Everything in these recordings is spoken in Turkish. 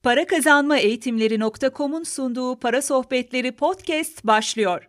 Parakazanmaeğitimleri.com'un sunduğu Para Sohbetleri podcast başlıyor.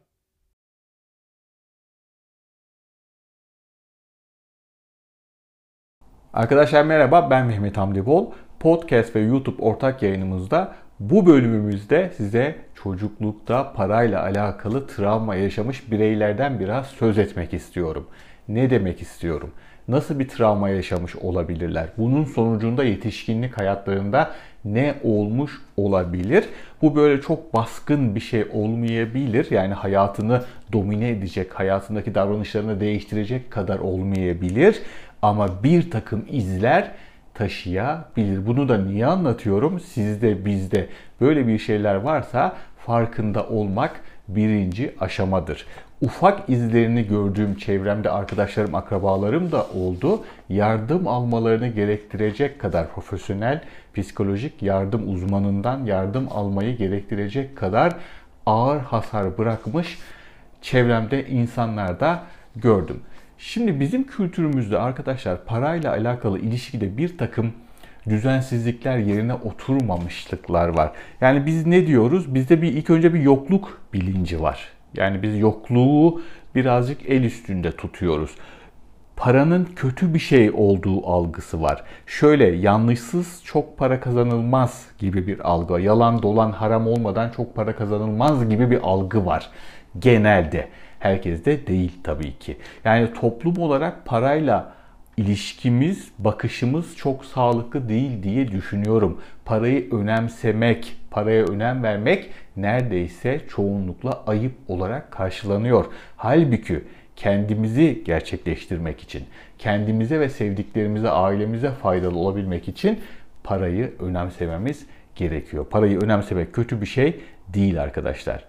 Arkadaşlar merhaba, ben Mehmet Hamdi Bol. Podcast ve YouTube ortak yayınımızda bu bölümümüzde size çocuklukta parayla alakalı travma yaşamış bireylerden biraz söz etmek istiyorum. Ne demek istiyorum? Nasıl bir travma yaşamış olabilirler? Bunun sonucunda yetişkinlik hayatlarında ne olmuş olabilir? Bu böyle çok baskın bir şey olmayabilir. Yani hayatını domine edecek, hayatındaki davranışlarını değiştirecek kadar olmayabilir. Ama bir takım izler taşıyabilir. Bunu da niye anlatıyorum? Sizde, bizde böyle bir şeyler varsa farkında olmak birinci aşamadır. Ufak izlerini gördüğüm çevremde arkadaşlarım, akrabalarım da oldu. Yardım almalarını gerektirecek kadar profesyonel psikolojik yardım uzmanından yardım almayı gerektirecek kadar ağır hasar bırakmış çevremde insanlar da gördüm. Şimdi bizim kültürümüzde arkadaşlar parayla alakalı ilişkide bir takım düzensizlikler yerine oturmamışlıklar var. Yani biz ne diyoruz? Bizde ilk önce bir yokluk bilinci var. Yani biz yokluğu birazcık el üstünde tutuyoruz. Paranın kötü bir şey olduğu algısı var. Şöyle yanlışsız çok para kazanılmaz gibi bir algı. Yalan dolan haram olmadan çok para kazanılmaz gibi bir algı var. Genelde. Herkeste değil tabii ki. Yani toplum olarak parayla ilişkimiz, bakışımız çok sağlıklı değil diye düşünüyorum. Parayı önemsemek, paraya önem vermek neredeyse çoğunlukla ayıp olarak karşılanıyor. Halbuki kendimizi gerçekleştirmek için, kendimize ve sevdiklerimize, ailemize faydalı olabilmek için parayı önemsememiz gerekiyor. Parayı önemsemek kötü bir şey değil arkadaşlar.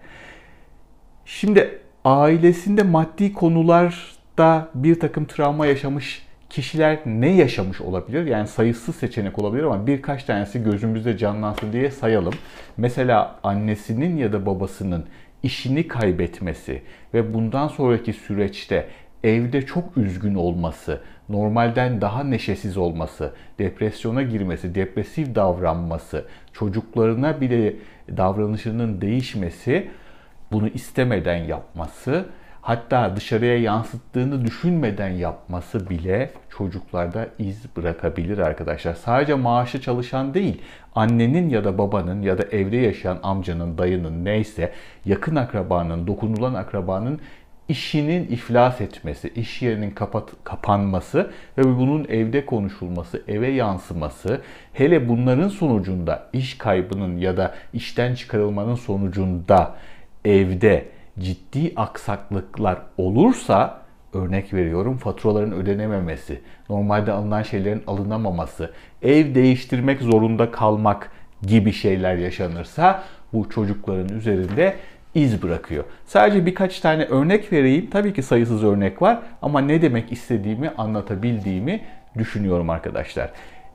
Şimdi ailesinde maddi konularda bir takım travma yaşamış kişiler ne yaşamış olabilir? Yani sayısız seçenek olabilir ama birkaç tanesi gözümüzde canlansın diye sayalım. Mesela annesinin ya da babasının işini kaybetmesi ve bundan sonraki süreçte evde çok üzgün olması, normalden daha neşesiz olması, depresyona girmesi, depresif davranması, çocuklarına bile davranışının değişmesi, bunu istemeden yapması, hatta dışarıya yansıttığını düşünmeden yapması bile çocuklarda iz bırakabilir arkadaşlar. Sadece maaşlı çalışan değil, annenin ya da babanın ya da evde yaşayan amcanın, dayının neyse yakın akrabanın, dokunulan akrabanın işinin iflas etmesi, iş yerinin kapanması ve bunun evde konuşulması, eve yansıması, hele bunların sonucunda iş kaybının ya da işten çıkarılmanın sonucunda evde ciddi aksaklıklar olursa, örnek veriyorum, faturaların ödenememesi, normalde alınan şeylerin alınamaması, ev değiştirmek zorunda kalmak gibi şeyler yaşanırsa bu çocukların üzerinde iz bırakıyor. Sadece birkaç tane örnek vereyim. Tabii ki sayısız örnek var ama ne demek istediğimi anlatabildiğimi düşünüyorum arkadaşlar.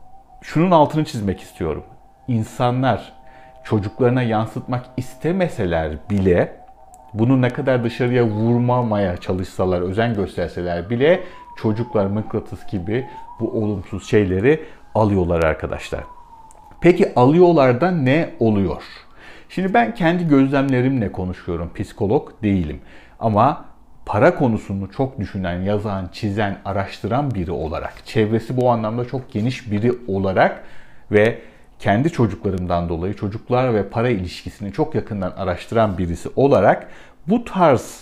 Şunun altını çizmek istiyorum. İnsanlar çocuklarına yansıtmak istemeseler bile, bunu ne kadar dışarıya vurmamaya çalışsalar, özen gösterseler bile çocuklar mıknatıs gibi bu olumsuz şeyleri alıyorlar arkadaşlar. Peki alıyorlar da ne oluyor? Şimdi ben kendi gözlemlerimle konuşuyorum. Psikolog değilim. Ama para konusunu çok düşünen, yazan, çizen, araştıran biri olarak, çevresi bu anlamda çok geniş biri olarak ve kendi çocuklarımdan dolayı çocuklar ve para ilişkisini çok yakından araştıran birisi olarak bu tarz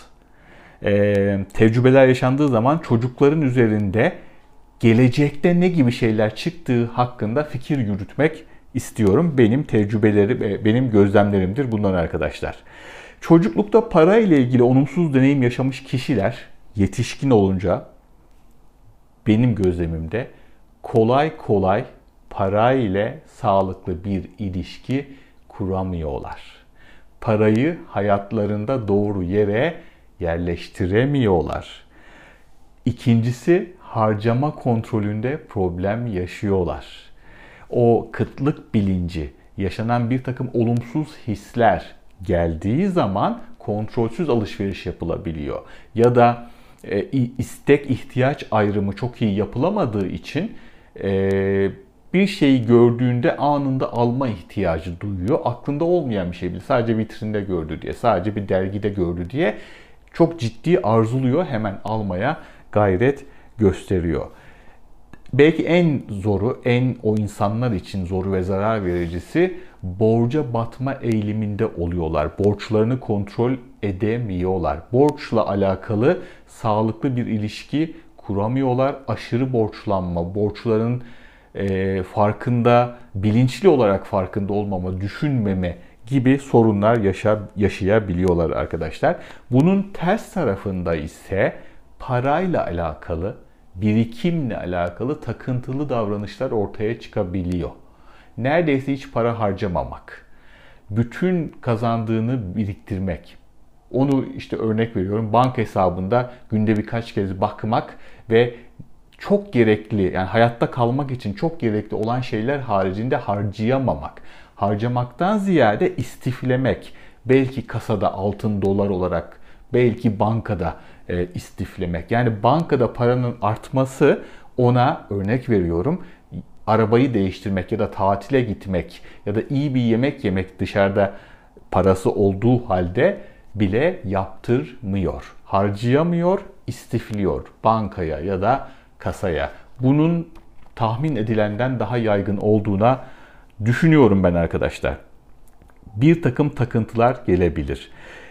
tecrübeler yaşandığı zaman çocukların üzerinde gelecekte ne gibi şeyler çıktığı hakkında fikir yürütmek istiyorum. Benim tecrübelerim ve benim gözlemlerimdir bunlar arkadaşlar. Çocuklukta para ile ilgili olumsuz deneyim yaşamış kişiler yetişkin olunca benim gözlemimde kolay kolay para ile sağlıklı bir ilişki kuramıyorlar. Parayı hayatlarında doğru yere yerleştiremiyorlar. İkincisi, harcama kontrolünde problem yaşıyorlar. O kıtlık bilinci, yaşanan bir takım olumsuz hisler geldiği zaman kontrolsüz alışveriş yapılabiliyor. Ya da istek ihtiyaç ayrımı çok iyi yapılamadığı için bir şeyi gördüğünde anında alma ihtiyacı duyuyor. Aklında olmayan bir şey bile, sadece vitrinde gördü diye, sadece bir dergide gördü diye çok ciddi arzuluyor, hemen almaya gayret gösteriyor. Belki en zoru, o insanlar için zoru ve zarar vericisi borca batma eğiliminde oluyorlar. Borçlarını kontrol edemiyorlar. Borçla alakalı sağlıklı bir ilişki kuramıyorlar. Aşırı borçlanma, borçların farkında, bilinçli olarak farkında olmama, düşünmeme gibi sorunlar yaşayabiliyorlar arkadaşlar. Bunun ters tarafında ise parayla alakalı, birikimle alakalı takıntılı davranışlar ortaya çıkabiliyor. Neredeyse hiç para harcamamak, bütün kazandığını biriktirmek. Onu işte örnek veriyorum, banka hesabında günde birkaç kez bakmak ve çok gerekli, yani hayatta kalmak için çok gerekli olan şeyler haricinde harcayamamak. Harcamaktan ziyade istiflemek. Belki kasada altın, dolar olarak, belki bankada istiflemek. Yani bankada paranın artması ona, örnek veriyorum, arabayı değiştirmek ya da tatile gitmek ya da iyi bir yemek yemek dışarıda parası olduğu halde bile yaptırmıyor. Harcayamıyor, istifliyor bankaya ya da kasaya. Bunun tahmin edilenden daha yaygın olduğuna düşünüyorum ben arkadaşlar. Bir takım takıntılar gelebilir.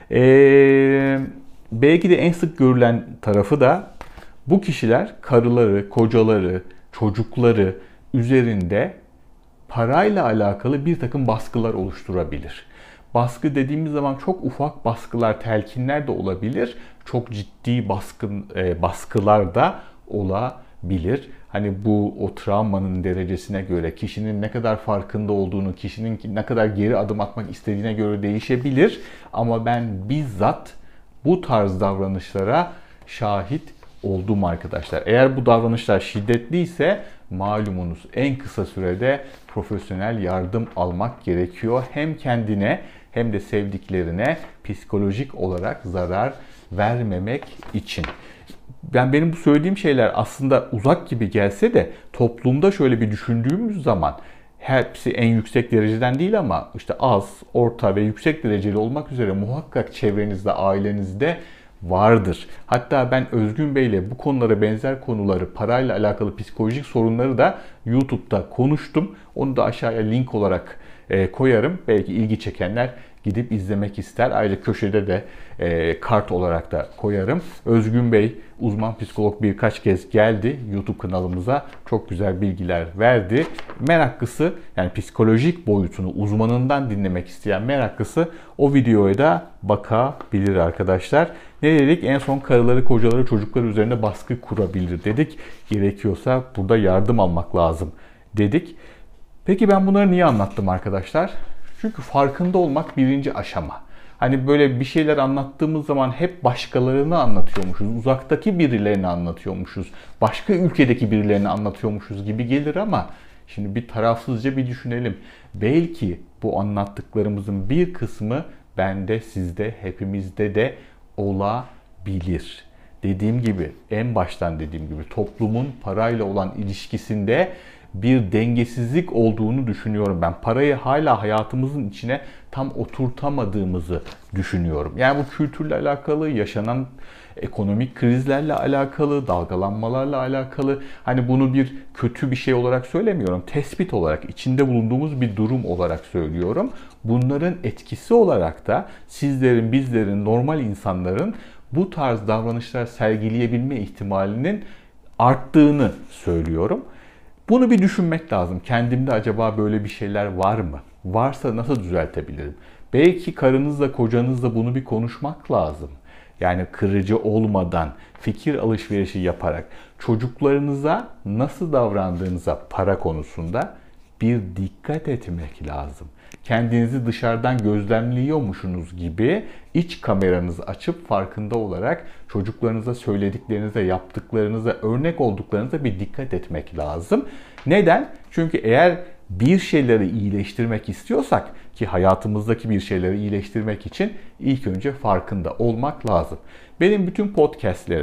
Belki de en sık görülen tarafı da bu kişiler karıları, kocaları, çocukları üzerinde parayla alakalı bir takım baskılar oluşturabilir. Baskı dediğimiz zaman çok ufak baskılar, telkinler de olabilir. Çok ciddi baskılar da olabilir. Hani bu o travmanın derecesine göre, kişinin ne kadar farkında olduğunu, kişinin ne kadar geri adım atmak istediğine göre değişebilir. Ama ben bizzat bu tarz davranışlara şahit oldum arkadaşlar. Eğer bu davranışlar şiddetliyse malumunuz en kısa sürede profesyonel yardım almak gerekiyor. Hem kendine hem de sevdiklerine psikolojik olarak zarar vermemek için. Benim bu söylediğim şeyler aslında uzak gibi gelse de toplumda şöyle bir düşündüğümüz zaman hepsi en yüksek dereceden değil ama işte az, orta ve yüksek dereceli olmak üzere muhakkak çevrenizde, ailenizde vardır. Hatta ben Özgün Bey'le bu konulara benzer konuları, parayla alakalı psikolojik sorunları da YouTube'da konuştum. Onu da aşağıya link olarak koyarım. Belki ilgi çekenler gidip izlemek ister. Ayrıca köşede de kart olarak da koyarım. Özgün Bey, uzman psikolog, birkaç kez geldi YouTube kanalımıza. Çok güzel bilgiler verdi. Meraklısı, yani psikolojik boyutunu uzmanından dinlemek isteyen meraklısı o videoya da bakabilir arkadaşlar. Ne dedik? En son karıları, kocaları, çocukları üzerinde baskı kurabilir dedik. Gerekiyorsa burada yardım almak lazım dedik. Peki ben bunları niye anlattım arkadaşlar? Çünkü farkında olmak birinci aşama. Hani böyle bir şeyler anlattığımız zaman hep başkalarını anlatıyormuşuz, uzaktaki birilerini anlatıyormuşuz, başka ülkedeki birilerini anlatıyormuşuz gibi gelir ama şimdi bir tarafsızca bir düşünelim. Belki bu anlattıklarımızın bir kısmı bende, sizde, hepimizde de olabilir. Dediğim gibi, en baştan dediğim gibi toplumun parayla olan ilişkisinde bir dengesizlik olduğunu düşünüyorum ben. Parayı hala hayatımızın içine tam oturtamadığımızı düşünüyorum. Yani bu kültürle alakalı, yaşanan ekonomik krizlerle alakalı, dalgalanmalarla alakalı. Hani bunu bir kötü bir şey olarak söylemiyorum. Tespit olarak, içinde bulunduğumuz bir durum olarak söylüyorum. Bunların etkisi olarak da sizlerin, bizlerin, normal insanların bu tarz davranışlar sergileyebilme ihtimalinin arttığını söylüyorum. Bunu bir düşünmek lazım. Kendimde acaba böyle bir şeyler var mı? Varsa nasıl düzeltebilirim? Belki karınızla, kocanızla bunu bir konuşmak lazım. Yani kırıcı olmadan, fikir alışverişi yaparak çocuklarınıza nasıl davrandığınıza para konusunda bir dikkat etmek lazım. Kendinizi dışarıdan gözlemliyormuşsunuz gibi iç kameranızı açıp farkında olarak çocuklarınıza söylediklerinize, yaptıklarınıza, örnek olduklarınıza bir dikkat etmek lazım. Neden? Çünkü eğer bir şeyleri iyileştirmek istiyorsak, ki hayatımızdaki bir şeyleri iyileştirmek için ilk önce farkında olmak lazım. Benim bütün podcastlerim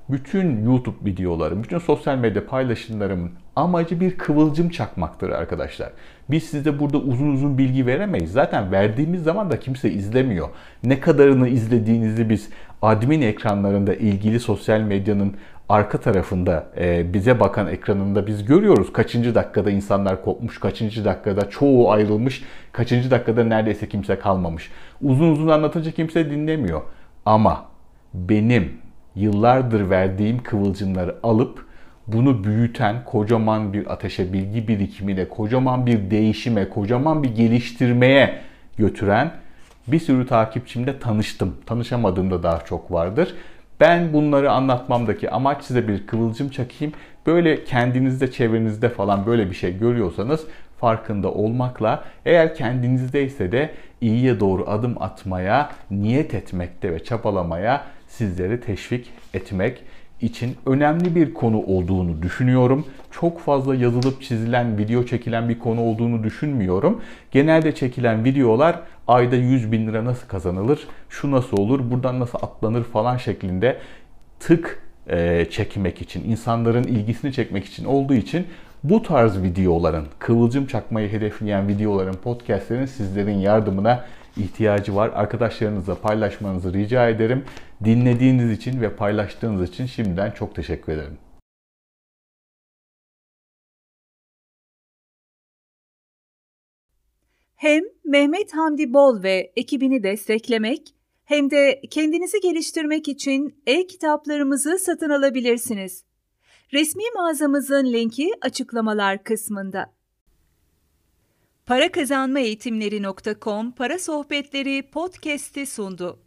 bütün YouTube videolarım, bütün sosyal medya paylaşımlarımın amacı bir kıvılcım çakmaktır arkadaşlar. Biz size burada uzun uzun bilgi veremeyiz. Zaten verdiğimiz zaman da kimse izlemiyor. Ne kadarını izlediğinizi biz admin ekranlarında ilgili sosyal medyanın arka tarafında bize bakan ekranında biz görüyoruz. Kaçıncı dakikada insanlar kopmuş, kaçıncı dakikada çoğu ayrılmış, kaçıncı dakikada neredeyse kimse kalmamış. Uzun uzun anlatınca kimse dinlemiyor. Ama benim yıllardır verdiğim kıvılcımları alıp bunu büyüten kocaman bir ateşe, bilgi birikimine, kocaman bir değişime, kocaman bir geliştirmeye götüren bir sürü takipçimle tanıştım. Tanışamadığımda daha çok vardır. Ben bunları anlatmamdaki amaç size bir kıvılcım çakayım. Böyle kendinizde, çevrenizde falan böyle bir şey görüyorsanız farkında olmakla, eğer kendinizdeyse de iyiye doğru adım atmaya, niyet etmekte ve çabalamaya sizleri teşvik etmek için önemli bir konu olduğunu düşünüyorum. Çok fazla yazılıp çizilen, video çekilen bir konu olduğunu düşünmüyorum. Genelde çekilen videolar ayda 100.000 lira nasıl kazanılır, şu nasıl olur, buradan nasıl atlanır falan şeklinde çekmek için, insanların ilgisini çekmek için olduğu için bu tarz videoların, kıvılcım çakmayı hedefleyen videoların, podcastlerin sizlerin yardımına ihtiyacı var. Arkadaşlarınızla paylaşmanızı rica ederim. Dinlediğiniz için ve paylaştığınız için şimdiden çok teşekkür ederim. Hem Mehmet Hamdi Bol ve ekibini desteklemek hem de kendinizi geliştirmek için e-kitaplarımızı satın alabilirsiniz. Resmi mağazamızın linki açıklamalar kısmında. Parakazanmaeğitimleri.com Para Sohbetleri podcast'i sundu.